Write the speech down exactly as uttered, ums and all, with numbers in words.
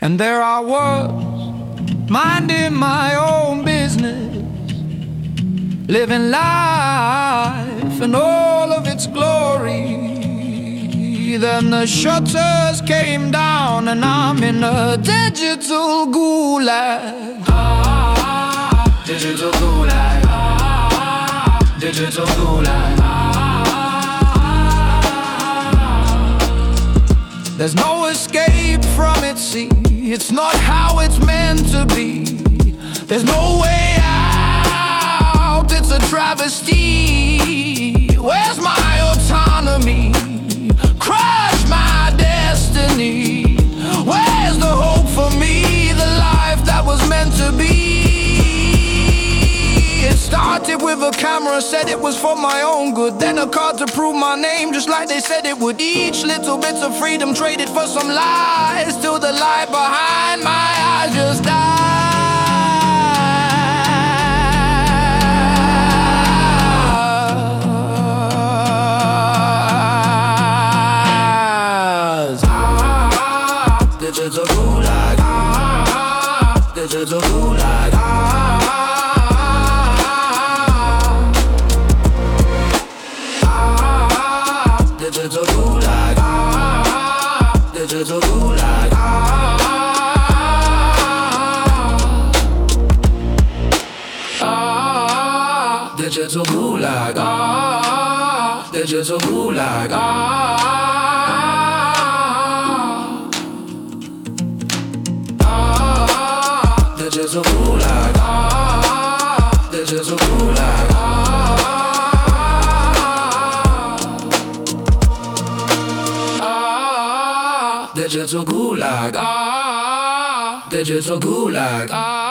And there I was, minding my own business, living life in all of its glory. Then the shutters came down and I'm in a digital gulag. Ah, digital gulag. Ah, digital gulag. Ah, there's no escape from it, see. It's not how it's meant to be. There's no way out, it's a travesty. Where's my autonomy? Crush my destiny. Where's the hope for me? The life that was meant to be. It started with a camera, said it was for my own good. Then a card to prove my name, just like they said it would. Each little bits of freedom traded for some lies, till the light behind my eyes just died. Ah, digital gulag. Ah, digital gulag. Ah, digital gulag. Ah, digital gulag. Ah, digital gulag. Ah, digital gulag. Ah, digital gulag. Ah, digital gulag. Digital gulag, ah, digital gulag, ah.